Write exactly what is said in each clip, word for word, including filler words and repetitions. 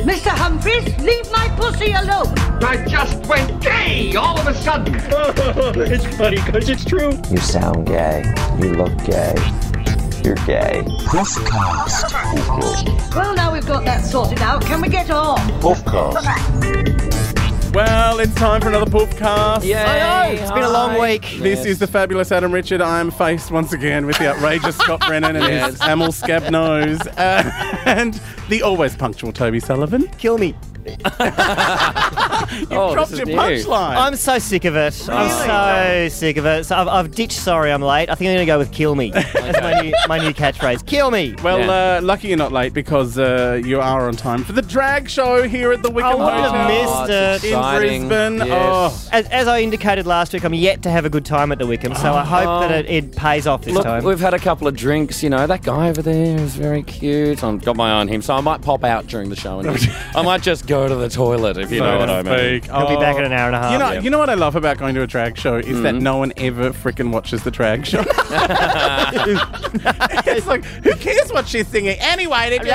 Mister Humphries, leave my pussy alone. I just went gay all of a sudden. It's funny because it's true. You sound gay. You look gay. You're gay. Puffcast. Well, now we've got that sorted out, can we get on? Puffcast. Well, it's time for another Puffcast. Yay. I know, it's been a long week. This is the fabulous Adam Richard. I am faced once again with the outrageous Scott Brennan and Yes. his Amel Scab nose. Uh, and the always punctual Toby Sullivan. Kill me. You've Oh, dropped this your is new. punchline. I'm so sick of it. I'm so sick of it. So I've, I've ditched sorry I'm late. I think I'm going to go with kill me. That's my new, my new catchphrase. Kill me. Well, Yeah. uh, lucky you're not late because uh, you are on time for the drag show here at the Wickham I would have Hotel missed it's it. in exciting. Brisbane. Yes. Oh. As, as I indicated last week, I'm yet to have a good time at the Wickham, so I hope Oh. that it, it pays off this Look, time. we've had a couple of drinks. You know, that guy over there is very cute. I've got my eye on him, so I might pop out during the show. And I might just go to the toilet, if you know what I mean. He'll be back in an hour and a half. You know, yeah. you know what I love about going to a drag show is that no one ever freaking watches the drag show. It's like, who cares what she's singing? Anyway, they-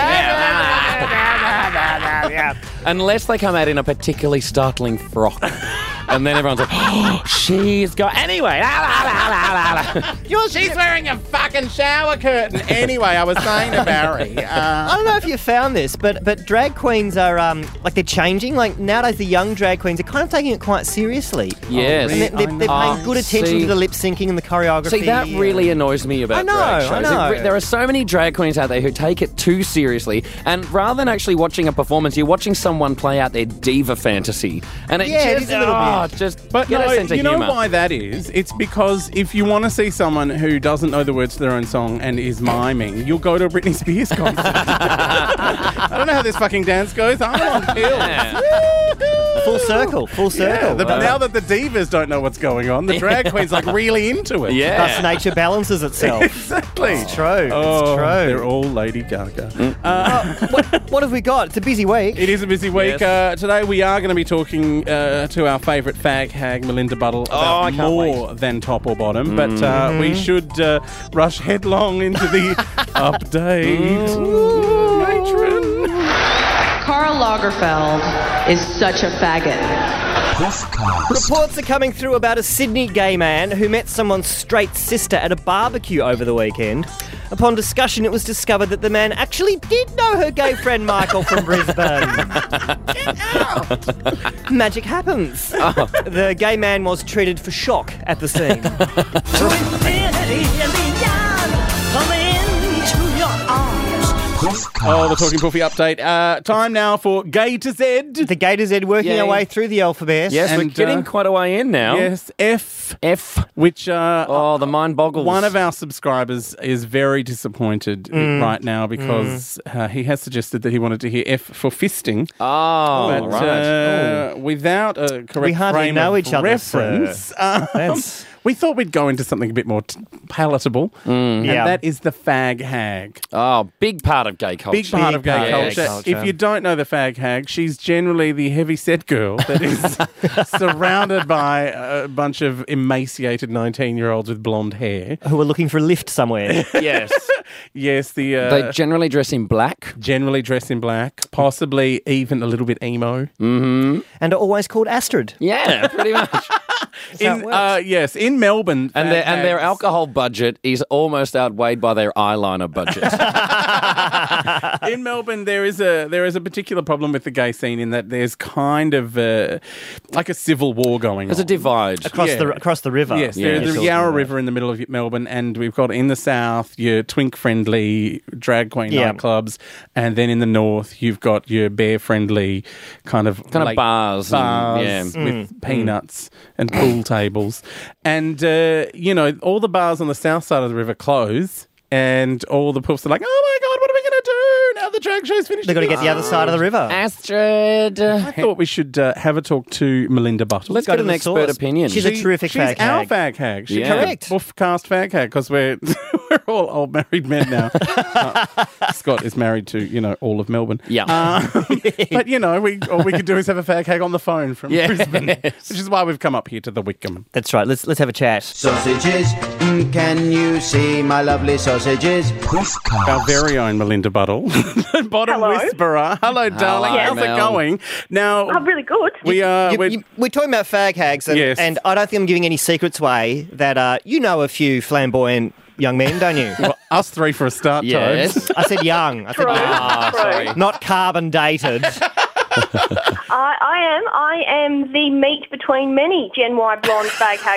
Unless they come out in a particularly startling frock. And then everyone's like, oh, she's got... Anyway. she's wearing a fucking shower curtain. Anyway, I was saying to Barry. I Uh, don't know if you found this, but but drag queens are um like they're changing. Like nowadays, the young drag queens are kind of taking it quite seriously. Yes. And they're, they're, they're Oh, paying good attention see. to the lip syncing and the choreography. See, that really annoys me about I know, drag shows. I know. It re- there are so many drag queens out there who take it too seriously, and rather than actually watching a performance, you're watching someone play out their diva fantasy. And it Yeah, it just, is a little oh, bit. just But get no, a sense of you know humour. why that is? It's because if you want to see someone who doesn't know the words to their own song and is miming, you'll go to a Britney Spears concert. I don't know how this fucking dance goes. I'm on pills. Yeah. full circle, full circle. Yeah, the, now that the divas don't know what's going on, the drag queen's like really into it. Yeah. Thus nature balances itself. Exactly. It's true. Oh, it's true. they're all Lady Gaga. Uh, what, what have we got? It's a busy week. It is a busy week. Yes. Uh, today we are going to be talking uh, to our favourite fag hag, Melinda Buttle, Oh, I about can't more than top or bottom. But uh, we should uh, rush headlong into the update. Matron. Karl Lagerfeld is such a faggot. Puffcast. Reports are coming through about a Sydney gay man who met someone's straight sister at a barbecue over the weekend. Upon discussion, it was discovered that the man actually did know her gay friend Michael from Brisbane. Get out! Magic happens. The gay man was treated for shock at the scene. Oh, the Talking Puffy update. Uh, time now for Gay to Z. The gay to Z working Yay. our way through the alphabet. Yes, we're And, getting uh, quite a way in now. Yes, F, F. which uh, Oh, the mind boggles. one of our subscribers is very disappointed right now because uh, he has suggested that he wanted to hear F for fisting. Oh, But right. uh, without a correct We hardly frame know of each other, reference, um, That's- we thought we'd go into something a bit more t- palatable, and Yeah. that is the fag hag. Oh, big part of gay culture. Big part of gay part of culture. gay culture. If you don't know the fag hag, she's generally the heavy-set girl that is surrounded by a bunch of emaciated nineteen-year-olds with blonde hair. Who are looking for a lift somewhere. Yes. Yes, the uh, They generally dress in black. generally dressed in black, possibly even a little bit emo. Mm-hmm. And are always called Astrid. Yeah, pretty much. how In it works. uh, yes, in Melbourne, And fag their and their hags- alcohol budget is almost outweighed by their eyeliner budget. in Melbourne, there is a there is a particular problem with the gay scene in that there's kind of uh, like a civil war going There's on. a divide. Across Yeah. the across the river. Yes, Yeah. there's the You're Yarra talking River in the middle of Melbourne, and we've got in the south your twink-friendly drag queen Yeah. nightclubs, and then in the north you've got your bear-friendly kind of Kind of late bars and- bars yeah. with peanuts and pool tables, and uh, you know all the bars on the south side of the river close, and all the puffs are like, oh my god, what are we going to do now the drag show's finished? They've got to get the other side of the river. Astrid. I thought we should uh, have a talk to Melinda Buttle. Let's go get to an the expert source. opinion. She's a terrific she's fag our hag. fag hag. She's Yeah. a Correct. buff cast fag hag because we're we're all old married men now. Uh, Scott is married to, you know, all of Melbourne. Yeah. Uh, but, you know, we all we could do is have a fag hag on the phone from Yes. Brisbane, which is why we've come up here to the Wickham. That's right. Let's let's have a chat. Sausages, mm, can you see my lovely sausages? Puffcast. Our very own Melinda Buttle, bottom Hello. whisperer. Hello, darling. Hello, How's Mel. it going? Now, I'm really good. we are. You- we're, you- we're talking about fag hags, and, Yes. and I don't think I'm giving any secrets away that uh, you know a few flamboyant young men, don't you? well, us three for a start, Yes. Tobes. I said young. I said True. young. Ah, True. sorry. Not carbon dated. I, I am. I am the meat between many Gen Y blonde fag hag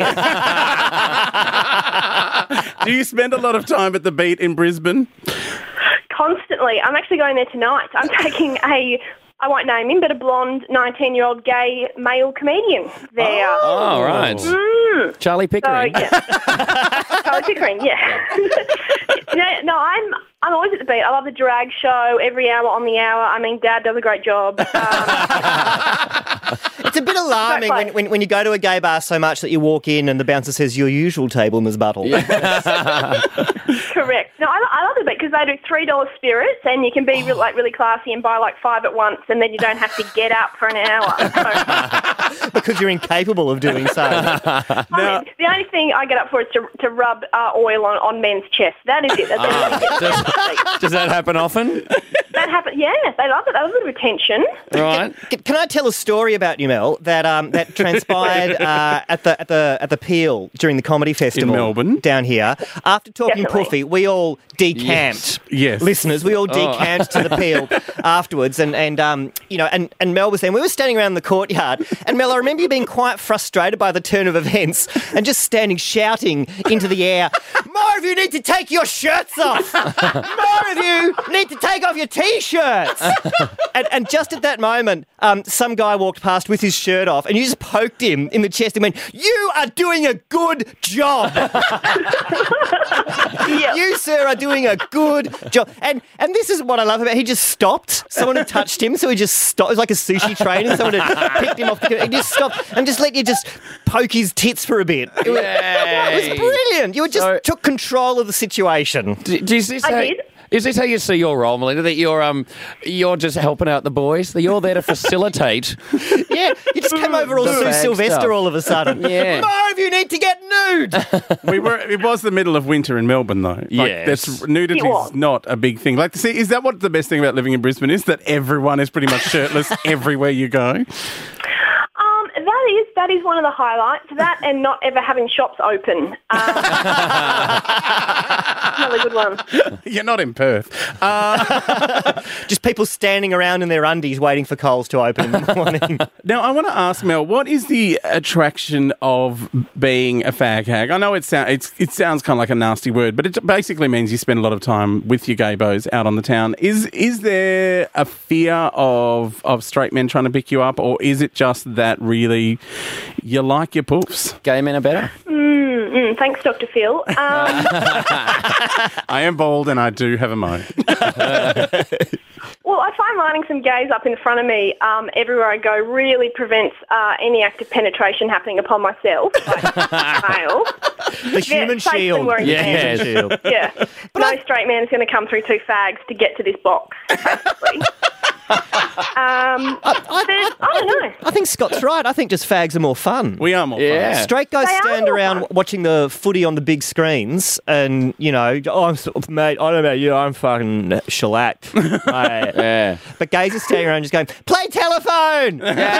sandwiches. Do you spend a lot of time at the beat in Brisbane? Constantly. I'm actually going there tonight. I'm taking a, I won't name him, but a blonde nineteen-year-old gay male comedian there. Oh, right. Mm. Charlie So, Pickering. yeah. Charlie Pickering, yeah. no, no, I'm I'm always at the beat. I love the drag show, every hour on the hour. I mean, Dad does a great job. Um, It's a bit alarming when, when, when you go to a gay bar so much that you walk in and the bouncer says, your usual table, Miz Buttle. correct. No, I, I love the beat because they do three dollar spirits and you can be real, like really classy and buy like five at once and then you don't have to get up for an hour. So, Because you're incapable of doing so. I mean, the only thing I get up for is to, to rub uh, oil on, on men's chests. That is it. That's does, does that happen often? That happens. Yeah, they love it. That was a little bit of attention. Right. Can, can I tell a story about you, Mel, that um, that transpired uh, at the at the at the Peel during the comedy festival Melbourne? down here? After talking Definitely. Puffy, we all decamped. Yes. Listeners, we all decamped to the Peel afterwards, and and um, you know, and and Mel was there. We were standing around the courtyard, and Mel, I remember you being quite frustrated by the turn of events, and just standing shouting into the air, "More of you need to take your shirts off! More of you need to take off your t-shirts!" and, and just at that moment, um, some guy walked past with his shirt off, and you just poked him in the chest and went, "You are doing a good job. Yeah. You, sir, are doing a good job." And and this is what I love about it. He just stopped. Someone had touched him, so he just stopped. It was like a sushi train, and someone had picked him off the He just stopped and just let you just poke his tits for a bit. It was, it was brilliant. You just So- took control of the situation. Do, do, is, this I how, did. is this how you see your role, Melinda? That you're um you're just helping out the boys? That you're there to facilitate? Yeah, you just came over all The Sue fag Sylvester stuff. all of a sudden. Yeah. More of you need to get nude. We were. It was the middle of winter in Melbourne, though. Like, Yes. that's, nudity It was. is not a big thing. Like, see, is that what the best thing about living in Brisbane is? That everyone is pretty much shirtless everywhere you go. Um, that is that is one of the highlights. That and not ever having shops open. Um, another good one. You're not in Perth. Uh, Just people standing around in their undies waiting for Coles to open in the morning. now, I want to ask Mel, what is the attraction of being a fag hag? I know it, sound, it's, it sounds kind of like a nasty word, but it basically means you spend a lot of time with your gay bows out on the town. Is is there a fear of of straight men trying to pick you up, or is it just that really you like your poofs? Gay men are better. Mm, mm, thanks, Doctor Phil. Um, I am bald and I do have a mo. well, I find lining some gays up in front of me um, everywhere I go really prevents uh, any act of penetration happening upon myself. Like, male. The human safe than shield. wearing Yes. pants. Shield. Yeah. No straight man is going to come through two fags to get to this box, basically. um, I, but, I, I don't know. I think Scott's right. I think just fags are more fun. We are more Yeah. fun. Straight guys They are stand more around fun. watching the footy on the big screens and, you know, oh, I'm, so- mate, I don't know about you, I'm fucking shellacked. Mate. Yeah. But gays are standing around just going, play telephone!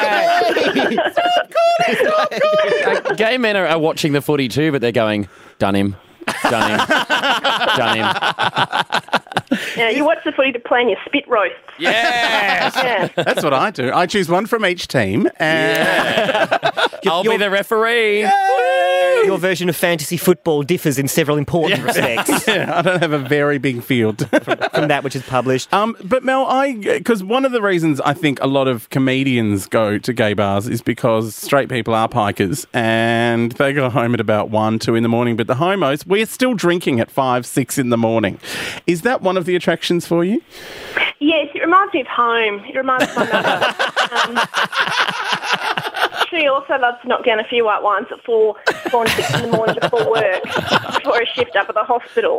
Uh, gay men are, are watching the footy too, but they're going, done him, done him, done him. Yeah, you watch the footy to plan your spit roasts. Yes. Yeah. That's what I do. I choose one from each team. And I'll be the referee. Your version of fantasy football differs in several important respects yeah, I don't have a very big field. from that which is published. Um, but Mel, I because one of the reasons I think a lot of comedians go to gay bars is because straight people are pikers and they go home at about one, two in the morning. But the homos, we're still drinking at five, six in the morning. Is that one of the attractions for you? Yes, it reminds me of home. It reminds me of my mother. Um, actually also love to knock down a few white wines at four, four and six in the morning before work, before a shift up at the hospital.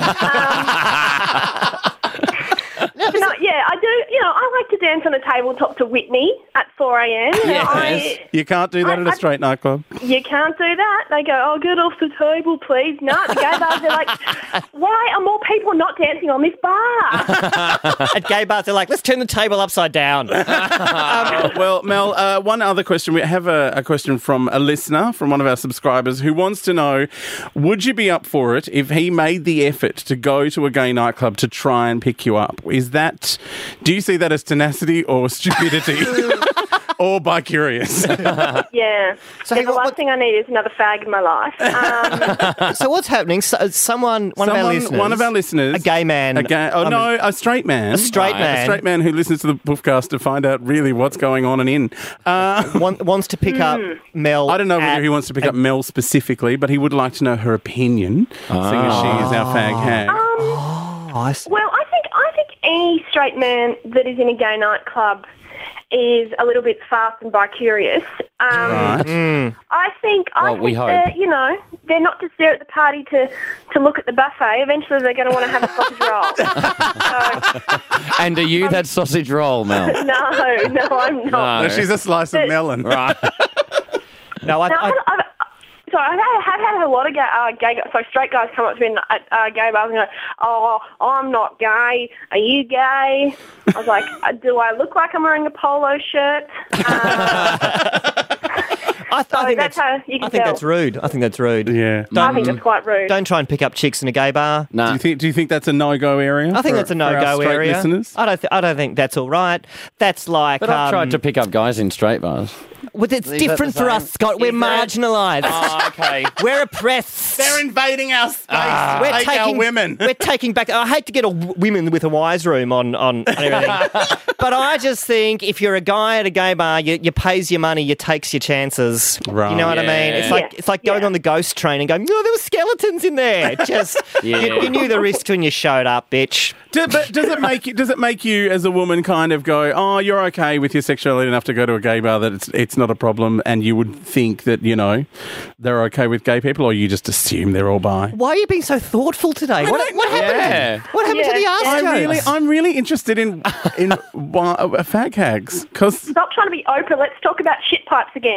Um, no, yeah, I do. You know, I like to dance on a tabletop to Whitney at four a.m. You know, Yes. I, You can't do that I- at a I- straight nightclub. You can't do that. They go, oh, get off the table, please. No, the gay bars, they're like, why are more people not dancing on this bar? At gay bars, they're like, let's turn the table upside down. Uh, well, Mel, uh, one other question. We have a, a question from a listener, from one of our subscribers, who wants to know, would you be up for it if he made the effort to go to a gay nightclub to try and pick you up? Is that, do you see that as tenacity or stupidity? Or bi-curious? Yeah. So, yeah, hey, the what- last what- thing I need is another fag in my life. Um, So what's happening? So, someone, one of our Someone- listeners, one of our listeners, a gay man, a gay, oh um, no, a straight man, a straight Right. man. a straight man who listens to the Puffcast to find out really what's going on and in. Uh, want, wants to pick up Mel. I don't know at- whether he wants to pick up Mel specifically, but he would like to know her opinion, seeing as she is our fag hag. um, Oh, I see. well, I think I think any straight man that is in a gay nightclub is a little bit fast and bi-curious. Um, Right. Mm. I think, I Well, think we hope. they're, you know, they're not just there at the party to, to look at the buffet. Eventually they're going to want to have a sausage roll. So, And are you that sausage roll, Mel? no, no, I'm not. No, she's a slice of But- melon. Right. No, I, No, I, I've, I've, so I've had, have had a lot of gay, uh, gay, guys- so straight guys come up to me at uh, gay bars and go, oh, I'm not gay. Are you gay? I was like, uh, do I look like I'm wearing a polo shirt? Uh, I, th- so I think that's that's, how you can I think tell. that's rude. I think that's rude. Yeah. Don't, I think that's quite rude. don't try and pick up chicks in a gay bar. Do Nah. you think? Do you think that's a no-go area? I think for- that's a for our no-go straight area. Listeners? I don't. Th- I don't think that's all right. That's like. But I've um, tried to pick up guys in straight bars. Well, it's that different the for same? us, Scott. We're Is that- marginalised. Oh, okay. We're oppressed. They're invading our space. we're Take taking our women. We're taking back. I hate to get a w- women with a wise room on on, on everything, but I just think if you're a guy at a gay bar, you, you pays your money, you takes your chances. Right. You know what I mean? It's Yeah. like it's like going Yeah. on the ghost train and going, oh, there were skeletons in there. Just Yeah. you, you knew the risks when you showed up, bitch. Do, but does it make you, does it make you as a woman kind of go, oh, you're okay with your sexuality enough to go to a gay bar that it's it's not a problem, and you would think that, you know, they're okay with gay people, or you just assume they're all bi? Why are you being so thoughtful today? What, don't what know. happened? Yeah. What happened to the Yeah. arse I'm jokes? really, I'm really interested in in why, uh, fag hags, because Stop trying to be open. Let's talk about shit pipes again.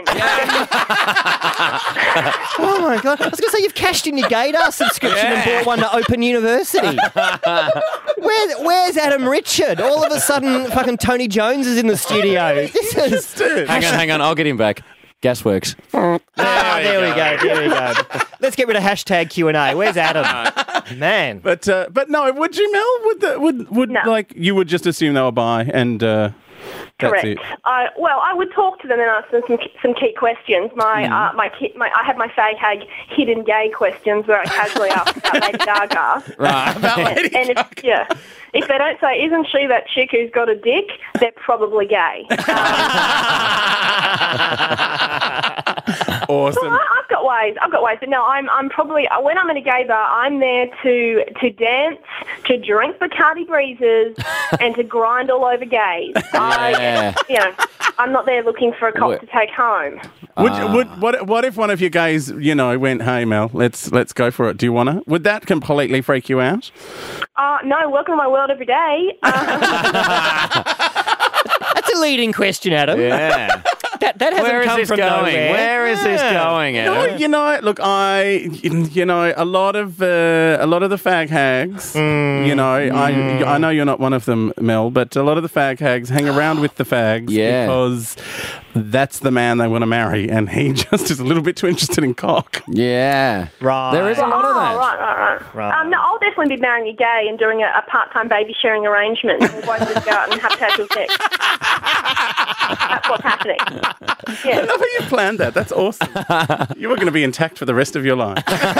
Oh my god! I was going to say you've cashed in your Gaydar subscription and bought one to Open University. Where, where's Adam Richard? All of a sudden, fucking Tony Jones is in the studio. This is. Hang on, hang on. I'll get him back. Gasworks. Ah, there we go. There we go. Let's get rid of hashtag Q and A. Where's Adam? Man. But uh, but no, would you, Mel? Would the, would would No. like you would just assume they were bi, and uh, that's Correct. it. I, well, I would talk to them and ask them some, some key questions. My, Hmm. uh, my, ki- my, I have my fag hag hidden gay questions where I casually ask about Lady Gaga. Right. And, and if, yeah, if they don't say, "Isn't she that chick who's got a dick?" they're probably gay. Um, Awesome. I, I've got ways. I've got ways. But no, I'm I'm probably when I'm in a gay bar, I'm there to to dance, to drink Bacardi breezes, and to grind all over gays. Yeah. I, you know, I'm not there looking for a cop What- to take home. Would, Ah. would what what if one of your gays, you know, went, "Hey Mel, let's let's go for it. Do you want to?" Would that completely freak you out? Uh, no, welcome to my world every day. Uh, That's a leading question, Adam. Yeah. That, that hasn't Where is come this from going? nowhere. Where is this Yeah. going, No, Adam? you know, look, I, you know, a lot of uh, a lot of the fag hags, you know, I I know you're not one of them, Mel, but a lot of the fag hags hang around with the fags Yeah. because that's the man they want to marry, and he just is a little bit too interested in cock. Yeah. Right. There is a lot oh, of that. right, right, right. Right. Um, no, I'll definitely be marrying a gay and doing a, a part-time baby sharing arrangement. We'll both just go out and have casual sex. That's what's happening. I Yeah. love how you planned that. That's awesome. You were going to be intact for the rest of your life.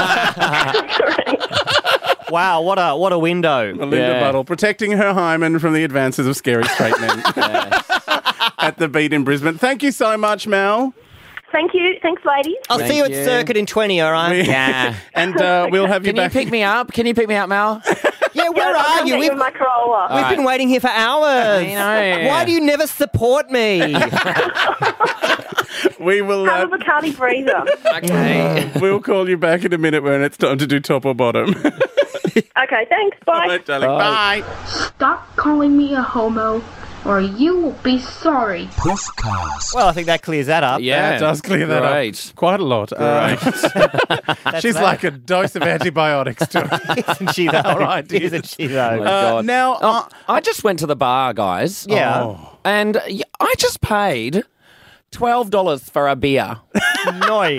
Wow, what a what a window. Melinda Yeah. Buttle protecting her hymen from the advances of scary straight men at the Beat in Brisbane. Thank you so much, Mel. Thank you. Thanks, ladies. I'll see you at you. Circuit in twenty, all right? Yeah. And uh, we'll have you Can you back. pick me up? Can you pick me up, Mel? Yeah, where I'll are come you? get We've, in my Corolla. we've right. been waiting here for hours. I know. Why do you never support me? We will. Have Uh, a Bacardi Breezer. Okay. we'll call you back in a minute when it's time to do top or bottom. Okay, thanks. Bye. All right, darling. Bye. Bye. Stop calling me a homo, or you will be sorry. Puffcast. Well, I think that clears that up. Yeah. That does clear that Great. up quite a lot. Uh, she's that. like a dose of antibiotics to her. Isn't she though? All right, dear. Isn't she though? Oh, my Uh, God. now, Oh, uh, I just went to the bar, guys. Yeah. Oh. And y- I just paid twelve dollars for a beer. No.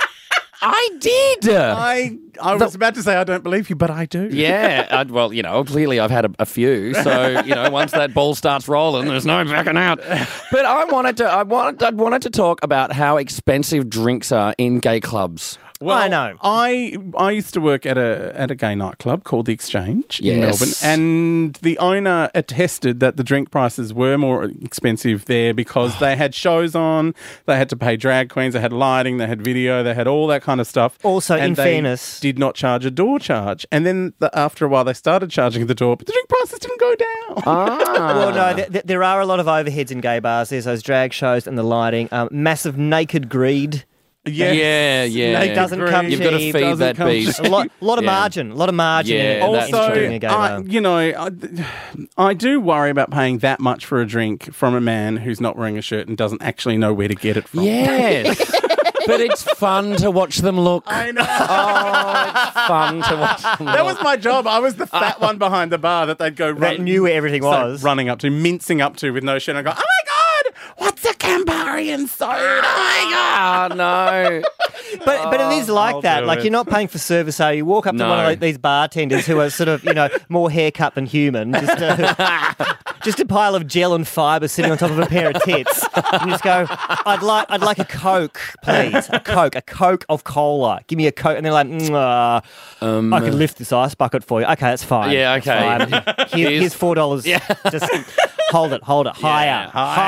I did. I I was about to say I don't believe you, but I do. Yeah, I, well, you know, clearly I've had a, a few, so you know, once that ball starts rolling, there's no backing out. But I wanted to, I wanted, I wanted to talk about how expensive drinks are in gay clubs. Well, I know. I I used to work at a at a gay nightclub called the Exchange in Yes. Melbourne, and the owner attested that the drink prices were more expensive there because they had shows on, they had to pay drag queens, they had lighting, they had video, they had all that kind of stuff. Also, and in they fairness- did not charge a door charge, and then the, after a while they started charging the door, but the drink prices didn't go down. Ah. Well, no, th- th- there are a lot of overheads in gay bars. There's those drag shows and the lighting. Um, massive naked greed. Yes. Yeah, yeah. Naked Doesn't greed. come You've got to cheap, feed doesn't that come beast. A lot, lot of Yeah. margin. A lot of margin in, Yeah, in that's Also, entering a gay I, bar. you know, I, I do worry about paying that much for a drink from a man who's not wearing a shirt and doesn't actually know where to get it from. Yes. But it's fun to watch them look. I know. Oh, it's fun to watch them That look. was my job. I was the fat one behind the bar that they'd go That run, knew where everything start was. running up to, mincing up to with no shirt. And I go, oh my God, what's a Camparian soda? Oh, no. But but it is like I'll that. do Like it. you're not paying for service, so you walk up to No. one of like, these bartenders who are sort of, you know, more haircut than human, just a, just a pile of gel and fibre sitting on top of a pair of tits, and you just go, I'd like I'd like a Coke, please, a Coke, a Coke of cola. Give me a Coke, and they're like, mm, uh, Um, I can lift this ice bucket for you. Okay, that's fine. Yeah, That's okay. fine. Here, Here's- here's four dollars. Yeah. Just hold it, hold it, higher,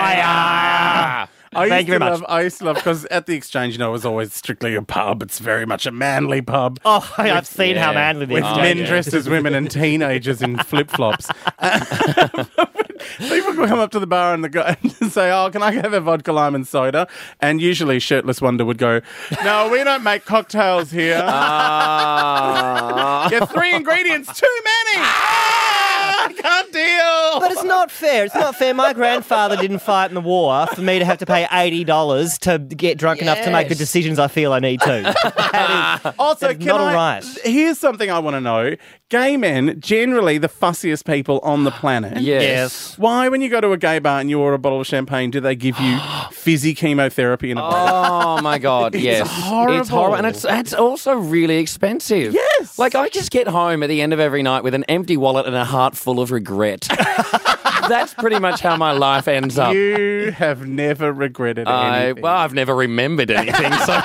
higher. I Thank used you very to much. love, I used to love, because at the Exchange, you know, it was always strictly a pub. It's very much a manly pub. Oh, I've seen how yeah. manly this With is. men yeah. dressed as women and teenagers in flip flops. People would come up to the bar and, the guy, and say, "Oh, can I have a vodka lime and soda?" And usually, shirtless Wonder would go, "No, we don't make cocktails here. Ah. Get three ingredients, too many. Ah, I can't deal." But it's not fair. It's not fair. My grandfather didn't fight in the war for me to have to pay eighty dollars to get drunk enough to make the Yes. decisions I feel I need to. That is, Also, that is can not I, all right. Here's something I want to know. Gay men, generally the fussiest people on the planet. Yes. Why, when you go to a gay bar and you order a bottle of champagne, do they give you fizzy chemotherapy in a bottle? Oh my God! It's yes, it's horrible. horrible, and it's it's also really expensive. Yes. like I just get home at the end of every night with an empty wallet and a heart full of regret. That's pretty much how my life ends up. You have never regretted I, anything. well, I've never remembered anything. So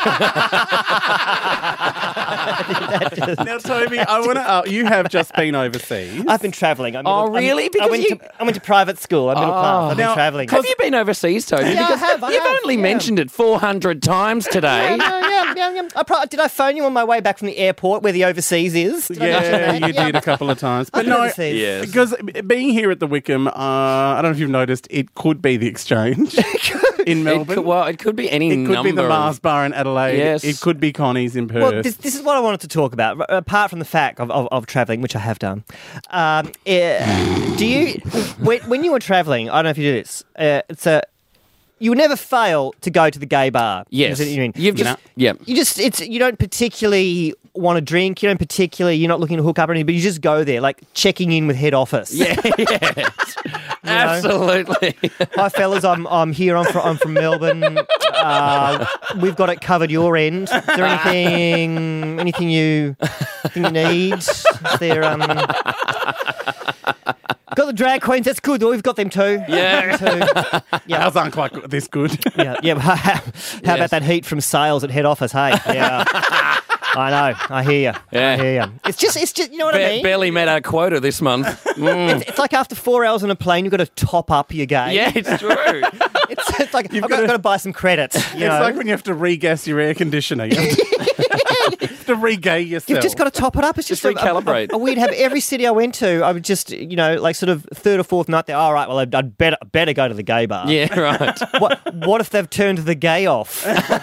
Now, Toby, I want to. Uh, you have just been overseas. I've been travelling. I'm Oh, middle- I'm- really? I Because went, you- to, I went to private school. I'm middle class. I've Now, been travelling. have you been overseas, Toby? Yeah, I Because have, I You've have, only yeah. mentioned it four hundred times today. Yeah, yeah, yeah, yeah. I pro- did I phone you on my way back from the airport where the overseas is? Did I mention Yeah, that? you did a couple of times. But I've been no, overseas. Yes. because being here at the Wickham, uh, I don't know if you've noticed, it could be the Exchange in It Melbourne. could, well, it could be any It could number. be the Mars Bar in Adelaide. Yes. It could be Connie's in Perth. Well, this, this is what I wanted to talk about. R- Apart from the fact of, of, of travelling, which I have done, um, eh, do you when, when you were travelling? I don't know if you do this. Uh, it's a you would never fail to go to the gay bar. Yes, Is it- you mean you've you just know? yeah. You just it's you don't particularly want to drink. You don't particularly you're not looking to hook up or anything, but you just go there, like checking in with head office. Yeah, yes. Absolutely. Hi fellas, I'm I'm here. I'm from I'm from Melbourne. Uh, we've got it covered your end. Is there anything anything you anything you need? Is there um got the drag queens? That's good. Oh, we've got them too. Yeah. Them too. Yeah. How's Uncle like this good? Yeah. Yeah. How, how Yes. about that heat from sales at head office? Hey. Yeah. I know. I hear you. Yeah. I hear you. It's just it's just you know what Ba- I mean. barely met our quota this month. Mm. It's, it's like after four hours on a plane, you've got to top up your game. Yeah, it's true. It's, it's like I've got, gotta- got to buy some credits. You It's know? like when you have to regas your air conditioner. You have to- to re-gay yourself. You've just got to top it up. It's just, Just a- a- recalibrate. A, a weird habit. Every city I went to, I would just, you know, like sort of third or fourth night there. All right, well, I'd, I'd better better go to the gay bar. Yeah, right. What What if they've turned the gay off?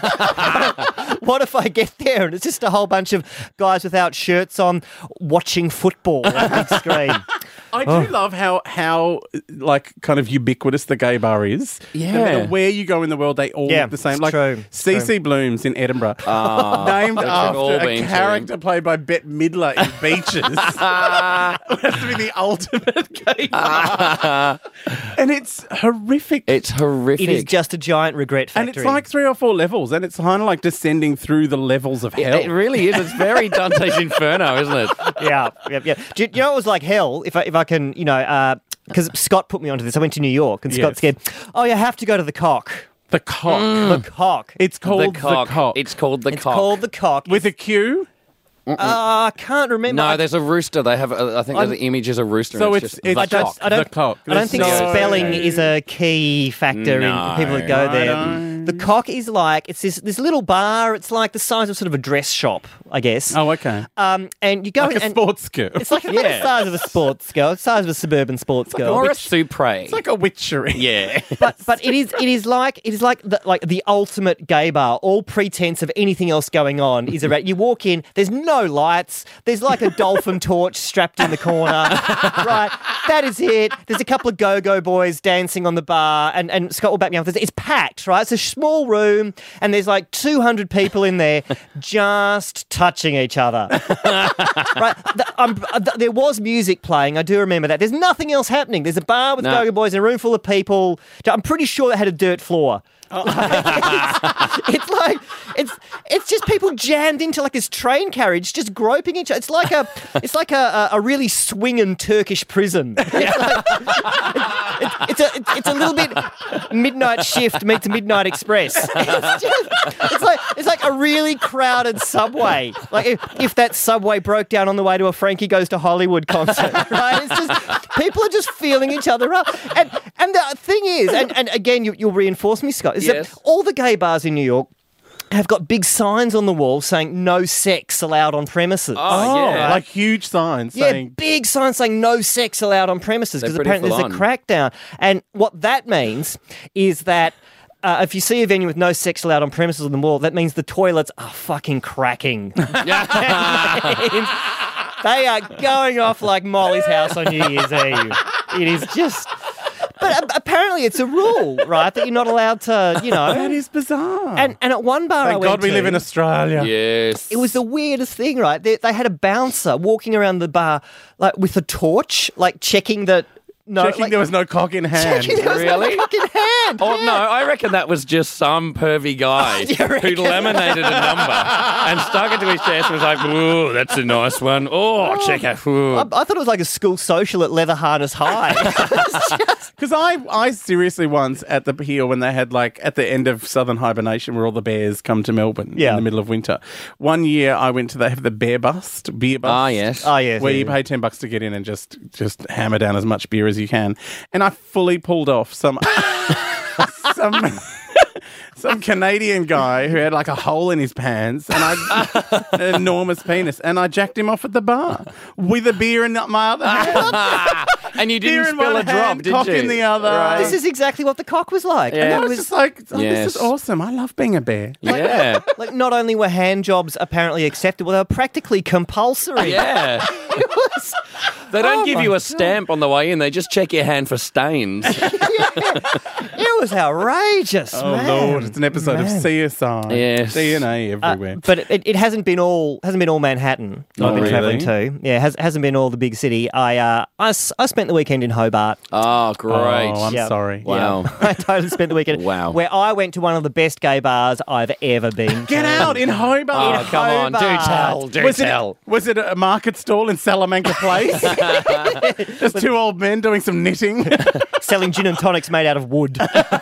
What if I get there and it's just a whole bunch of guys without shirts on watching football on a big screen? I do love how how like kind of ubiquitous the gay bar is. Yeah. No matter where you go in the world, they all Yeah, look the same. it's Like true, it's C C Blooms in Edinburgh, Oh, named which we've all after a been to. character played by Bette Midler in Beaches. It has to be the ultimate gay bar. And it's horrific. It's horrific. It is just a giant regret factory. and it's like three or four levels, and it's kind of like descending through the levels of hell. It really is. It's very Dante's Inferno, isn't it? yeah, yeah, yeah. Do you, you know it was like hell? If I if I can, you know, because Scott put me onto this. I went to New York, and Scott Yes. said, "Oh, you have to go to the Cock." The Cock. The Cock. It's called the cock. The Cock. It's called the It's cock. called the Cock. With a Q? Uh, I can't remember. no, I, there's a rooster. They have. A, I think I'm- the image is a rooster. So and it's- just it's the I don't. cock. I don't. The Cock. I don't think There's no- spelling is a key factor No. in people that go there. Right. The Cock is like it's this this little bar. It's like the size of sort of a dress shop, I guess. Oh, okay. Um, and you go Like in a and sports girl. it's like Yeah. the size of a sports girl, the size of a suburban sports girl. Or a supre. It's like a witchery. yeah. but but it is it is like it is like the, like the ultimate gay bar. All pretense of anything else going on is about. You walk in, there's no lights. There's like a dolphin torch strapped in the corner. Right, that is it. There's a couple of go-go boys dancing on the bar, and and Scott will back me up. It's packed, right? It's a small room, and there's like two hundred people in there just touching each other. Right, the, um, th- there was music playing. I do remember that. There's nothing else happening. There's a bar with No. go-go boys and a room full of people. I'm pretty sure it had a dirt floor. it's, it's like it's it's just people jammed into like this train carriage, just groping each other. It's like a it's like a, a, a really swinging Turkish prison. It's, like, it's, it's a it's, it's a little bit Midnight Shift meets Midnight Express. It's, just, it's like it's like a really crowded subway. Like if, if that subway broke down on the way to a Frankie Goes to Hollywood concert, right? It's just people are just feeling each other up. And and the thing is, and, and again, you, you'll reinforce me, Scott, is Yes. that all the gay bars in New York have got big signs on the wall saying no sex allowed on premises. Oh, yeah. Like huge signs Yeah, saying. big signs saying no sex allowed on premises They're because pretty apparently there's a full crackdown. And what that means is that uh, if you see a venue with no sex allowed on premises on the wall, that means the toilets are fucking cracking. That means they are going off like Molly's house on New Year's Eve. It is just... But uh, apparently it's a rule, right, that you're not allowed to, you know... That is bizarre. And, and at one bar I Thank went God we to, live in Australia. Yes. it was the weirdest thing, right? They, they had a bouncer walking around the bar like with a torch, like checking that... No, Checking like, there was no cock in hand. checking there was no Really? fucking hand. Oh, yeah. no, I reckon that was just some pervy guy You who reckon? laminated a number and stuck it to his chest and was like, ooh, that's a nice one. Oh, check it. Ooh. I, I thought it was like a school social at Leather Harness High. Because I, I seriously once at the pier when they had like at the end of Southern Hibernation where all the bears come to Melbourne Yeah. in the middle of winter. One year I went to they have the bear bust, beer bust. Ah, yes. Oh, yes. Where yeah, you yeah. pay ten bucks to get in and just just hammer down as much beer as you can. And I fully pulled off some some some Canadian guy who had like a hole in his pants and I an enormous penis and I jacked him off at the bar with a beer in my other hand. And you Beer didn't in spill one a drop, hand, did cock you? in the other. Right. This is exactly what the cock was like. Yeah. And I it was was just like, oh, Yes. this is awesome. I love being a bear. Yeah. like not only were hand jobs apparently acceptable, they were practically compulsory. Yeah. It was, They don't Oh give my you a God. stamp on the way in. They just check your hand for stains. it was outrageous, Oh man. Lord, it's an episode of Man. C S I. Yes. D N A Uh, everywhere. but it, it hasn't been all hasn't been all Manhattan. that Oh, I've been really? travelling to. Yeah, it has, hasn't been all the big city. I uh I, s- I spent the weekend in Hobart. Oh, great. Oh, I'm Yeah. sorry. Wow. Yeah. I totally spent the weekend. Wow. Where I went to one of the best gay bars I've ever been. Get to. out in Hobart. Oh, come on. Do Hobart. tell. Do was tell. it was it a market stall in Salamanca Place? Just two old men doing some knitting. Selling gin and tonics made out of wood.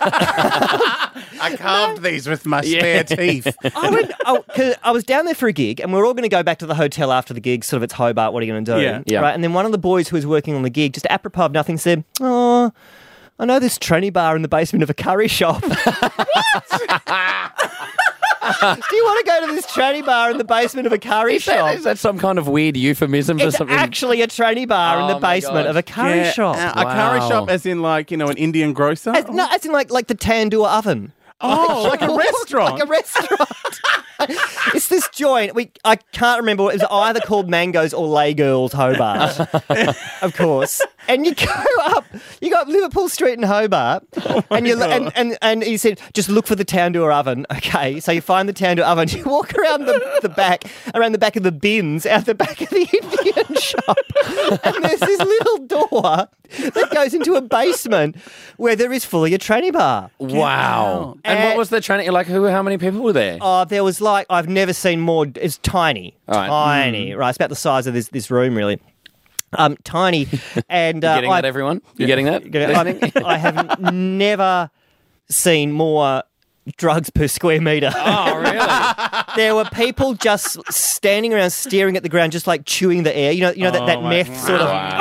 I carved these with my Yeah. spare teeth. I went. Oh, 'cause I was down there for a gig, and we we're all going to go back to the hotel after the gig. Sort of, it's Hobart. What are you going to do? Yeah. Yeah. Right. And then one of the boys who was working on the gig, just apropos of nothing, said, "Oh, I know this tranny bar in the basement of a curry shop." Do you want to go to this tranny bar in the basement of a curry Is shop? that, is that some kind of weird euphemism for It's something? actually a tranny bar in Oh the my basement God. of a curry Yeah, shop. uh, a curry Wow. shop, as in like you know an Indian grocer. As, no, as in like like the tandoor oven. Oh, like a restaurant. Like a restaurant. It's this joint. We I can't remember. It was either called Mangoes or Lay Girls Hobart, of course. And you go up, you go up Liverpool Street in Hobart, and you and, and and he said just look for the tandoor oven. Okay, so you find the tandoor oven. You walk around the, the back, around the back of the bins, out the back of the Indian shop, and there's this little door that goes into a basement where there is fully a tranny bar. Wow. And, And- what was the training? Like, who? How many people were there? Oh, there was like I've never seen more. It's tiny, All right. tiny. Right, it's about the size of this this room, really. Um, tiny, and uh, You getting I, that, everyone? You getting that? I, I have never seen more drugs per square metre. Oh, really? There were people just standing around staring at the ground, just like chewing the air. You know, you know that, that Oh, my- meth sort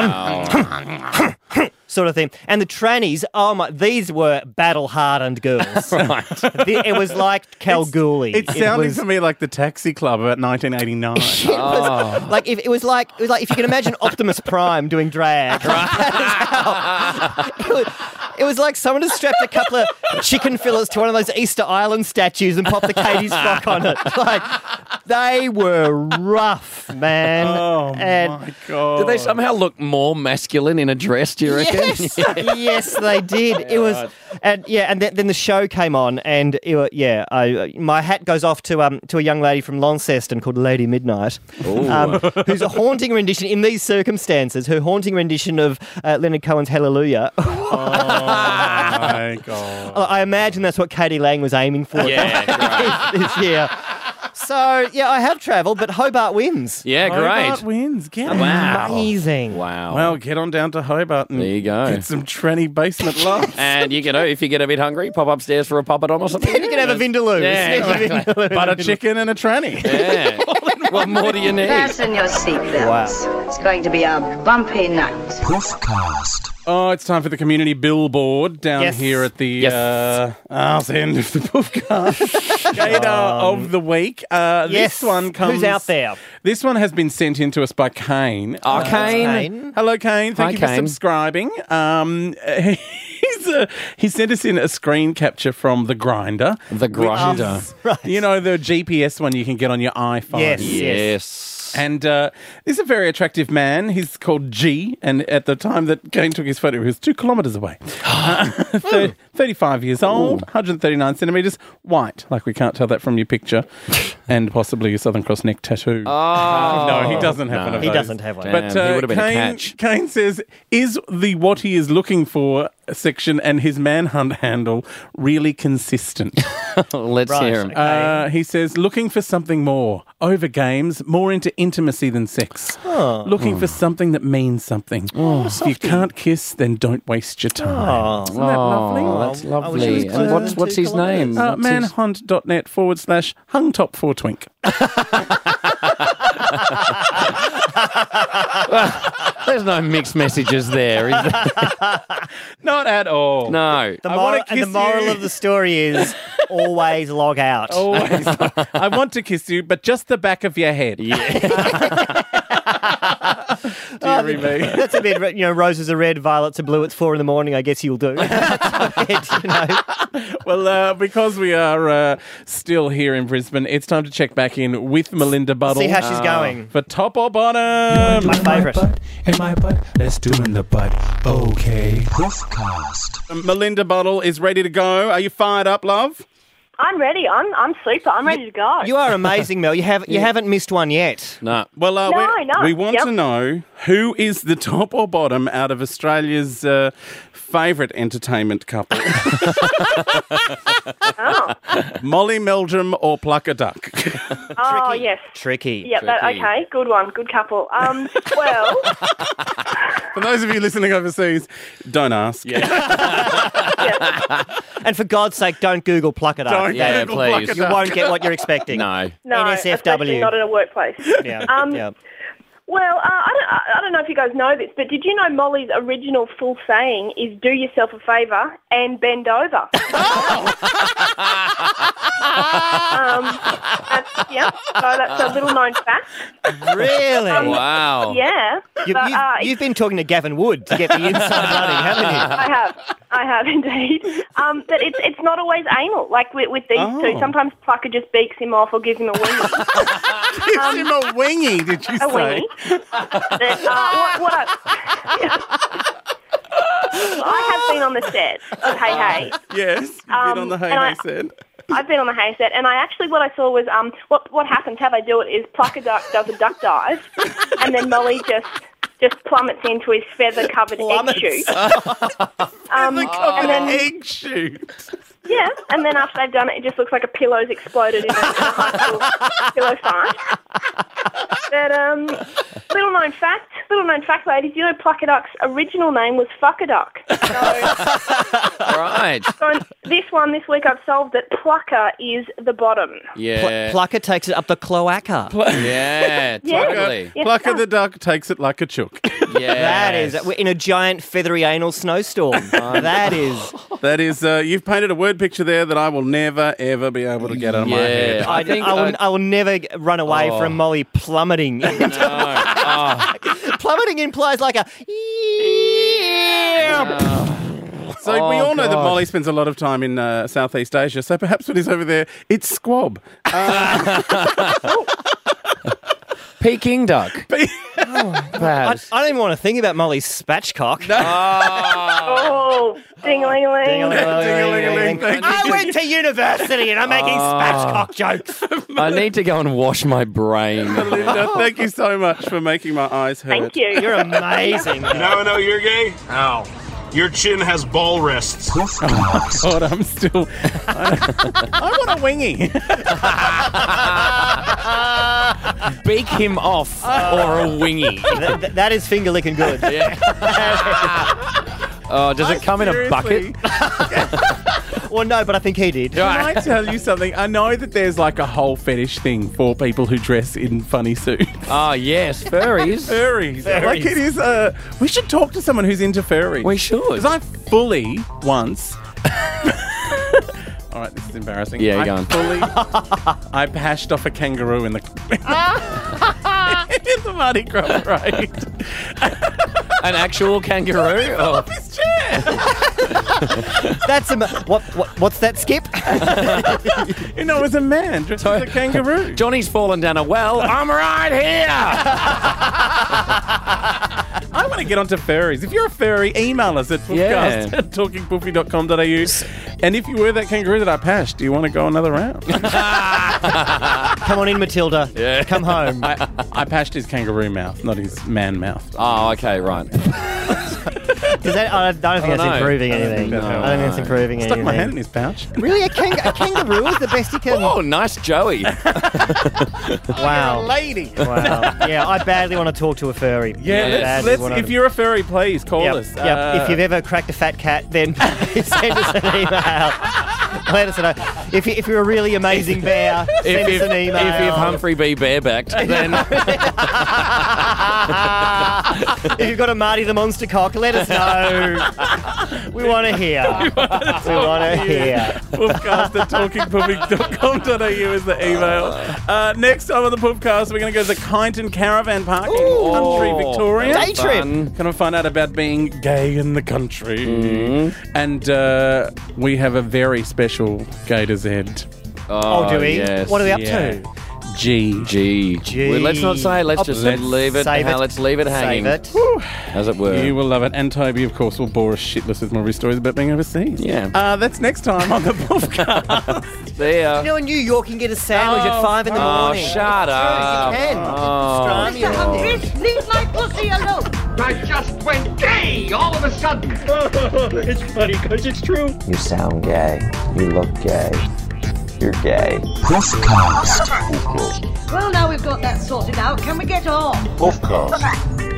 of sort of thing. And the trannies, oh my, these were battle-hardened girls. Right. The- It was like Kalgoorlie. It sounded was- to me like the Taxi Club about nineteen eighty-nine. It was like if it was like it was like if you can imagine Optimus Prime doing drag. That is how- it, was, it was like someone had strapped a couple of chicken fillets to one of those Easter Island statues and popped the Katie's frock on it. Like they were rough, man. Oh and my god! Did they somehow look more masculine in a dress, do you reckon? Yes, yes, they did. It was, and yeah, and then, then the show came on, and it, wa- yeah, I, my hat goes off to um to a young lady from Launceston called Lady Midnight, um, who's a haunting rendition in these circumstances. Her haunting rendition of uh, Leonard Cohen's Hallelujah. Oh my god! I imagine that's what Katie Lang was aiming for Yeah, great. this year. So yeah, I have travelled, but Hobart wins. Yeah, Hobart great. wins. Get Wow. Amazing. Wow. Well, get on down to Hobart and There you go. get some tranny basement love. And you know, if you get a bit hungry, pop upstairs for a poppadom or something. Then you can have a Vindaloo. Yeah, Sneaky exactly. Vindaloo. Butter chicken and a tranny. Yeah. What more do you need? Fasten your seatbelts. Wow. It's going to be a bumpy night. Puffcast. Oh, it's time for the community billboard down Yes. here at the Yes. uh, arse end of the Puffcast. Gator of the week. Uh, Yes. This one comes. Who's out there? This one has been sent in to us by Kane. Oh, Kane. Kane. Hello, Kane. Thank Hi, you for Kane. subscribing. Um, he's uh, he sent us in a screen capture from the Grinder. The Grinder. You know, the G P S one you can get on your iPhone. Yes. Yes. And uh, this is a very attractive man. He's called G, and at the time that Kane took his photo, he was two kilometres away. uh, thirty, thirty-five years old, one hundred thirty-nine centimetres, white, like we can't tell that from your picture, and possibly a Southern Cross neck tattoo. Oh. No, he doesn't have No. one of He those. doesn't have one. Damn, But he uh, would have been a Kane, catch. Kane says, is the what he is looking for section and his manhunt handle really consistent? Let's Right. hear him. Uh, he says, looking for something more. Over games, more into intimacy than sex. Looking for something that means something. if you can't kiss, then don't waste your time. Isn't that lovely? Oh, that's I wish it was lovely. closer And what's than what's two his kilometres. name? Uh, What's his- manhunt.net forward slash hung top four twink. There's no mixed messages there, is there? Not at all. No. The I moral, wanna and the kiss moral you. of the story is always log out. Always. I want to kiss you, but just the back of your head. Deary me. That's a bit, you know, roses are red, violets are blue. It's four in the morning. I guess you'll do. That's a bit, you know. Well, uh, because we are uh, still here in Brisbane, it's time to check back in with Melinda Buttle. See how she's going. For top or bottom. My favourite. In my butt, let's do in the butt. Okay. Puffcast. Melinda Buttle is ready to go. Are you fired up, love? I'm ready. I'm I'm super. I'm ready to go. You are amazing, Mel. You have you haven't missed one yet. No. Well, uh, No, we no. we want Yep. to know who is the top or bottom out of Australia's uh, favourite entertainment couple. Oh, Molly Meldrum or Pluck a Duck? oh yes. Tricky. Yep. That, Tricky. okay. Good one. Good couple. Um. Well. For those of you listening overseas, don't ask. And for God's sake, don't Google pluck it up. Don't Yeah, Google please. Pluck a You Duck. won't get what you're expecting. No. No, N S F W. especially not in a workplace. Yeah. Um, yeah. Well, uh, I, don't, I I don't know if you guys know this, but did you know Molly's original full saying is "Do yourself a favour and bend over." um, that's, yeah, so that's a little known fact. Really? Um, Wow. Yeah. You've, but, you've, uh, you've been talking to Gavin Wood to get the inside running, haven't you? I have. I have indeed. Um, but it's it's not always anal. Like with, with these Oh. two, sometimes Plucker just beaks him off or gives him a wingy. Gives him a wingy, did you a say? wingy. But, uh, what, what I, I have been on the set of Hey Hey. Yes, you've been Um, on the Hey and Hey I- set. I've been on the Hey set, and I actually what I saw was um what what happens, how they do it is Plucker Duck does a duck dive, and then Molly just just plummets into his feather covered egg Plummets. chute. um, and then Egg shoot. yeah, and then after they've done it, it just looks like a pillow's exploded in a, in a high school pillow fight. But um, little known fact, little known fact, ladies, you know Plucker Duck's original name was Fucker Duck. So, Right. so this one this week I've solved it. Plucker is the bottom. Yeah. Pl- Plucker takes it up the cloaca. yeah, Yeah. totally. Yes, Plucker it the duck takes it like a chook. Yeah. That is, we're in a giant feathery anal snowstorm. that is. That is, uh, you've painted a word picture there that I will never, ever be able to get out of my Yeah. head. I, I think I, will, I- I will never g- run away Oh. from Molly plummeting. No. Oh. Plummeting implies like a. So we Oh, all know that God. Molly spends a lot of time in uh, Southeast Asia, so perhaps when he's over there, it's squab. Uh, Peking duck. I, Perhaps. I don't even want to think about Molly's spatchcock. Oh, ding-a-ling-a-ling. Ding-a-ling-a-ling, thank I went to university and I'm making spatchcock jokes. I need to go and wash my brain. Linda, thank you so much for making my eyes hurt. Thank you. You're amazing. Now I know you're gay? Ow. Your chin has ball rests. God, I'm still. I, I want a wingy. Beak him off or a wingy. Th- th- that is finger licking good. Yeah. Oh, does it come in a bucket? Well, no, but I think he did. Can I tell you something? I know that there's like a whole fetish thing for people who dress in funny suits. Oh, yes, furries. Furries. Like it is. Uh, we should talk to someone who's into furries. We should. Because I fully once. All right, this is embarrassing. Yeah, I go on. fully. I pashed off a kangaroo in the in the Mardi Gras parade. An actual kangaroo? Oh. His chair. That's a. What, what? What's that, Skip? You know, it was a man dressed as a kangaroo. Johnny's fallen down a well. I'm right here. I want to get onto furries. If you're a furry, email us at podcast Yeah. at talking poofy dot com dot a u. And if you were that kangaroo that I pashed, do you want to go another round? Come on in, Matilda. Yeah. Come home. I, I pashed his kangaroo mouth, not his man mouth. Oh, okay, right. Does that, I don't think Oh, that's no. improving I don't anything. think that I don't think it's improving Stuck anything. my hand in his pouch. Really? A, kang- a kangaroo is the best you can. Oh, nice Joey. Wow. Lady. Wow. Yeah, I badly want to talk to a furry. Yeah, let's, Badly let's, wanna- if you're a furry, please call Yep, us. yep. Uh, If you've ever cracked a fat cat, then send us an email. Let us know. If, you, if you're a really amazing bear, send if, us if, an email. if you've Humphrey B. barebacked, then If you've got a Marty the Monster cock, let us know. We want to hear. We want to hear. Poofcast at talking poofy dot com dot a u is the email. Uh, next time on the Poofcast, we're going to go to the Kyneton Caravan Park in country Victoria. Day trip. fun. Going to find out about being gay in the country. Mm-hmm. And uh, we have a very special Gay to Z. Oh, do we? yes. What are we up Yeah. to? G. G. G. Well, let's not say. Let's Oh, just let's leave it. save ha- it. Let's leave it hanging, Save it. as it were. You will love it. And Toby, of course, will bore us shitless with more of his stories about being overseas. Yeah. Uh, that's next time on the Poofcast. There. You know, in New York, you can get a sandwich at five in the Oh, morning. shut up. You can. Oh. Strum, Mister Humphries, leave my pussy alone. I just went gay all of a sudden. You sound gay. You look gay. You're gay. Poofcast. Well, now we've got that sorted out, can we get on? Poofcast.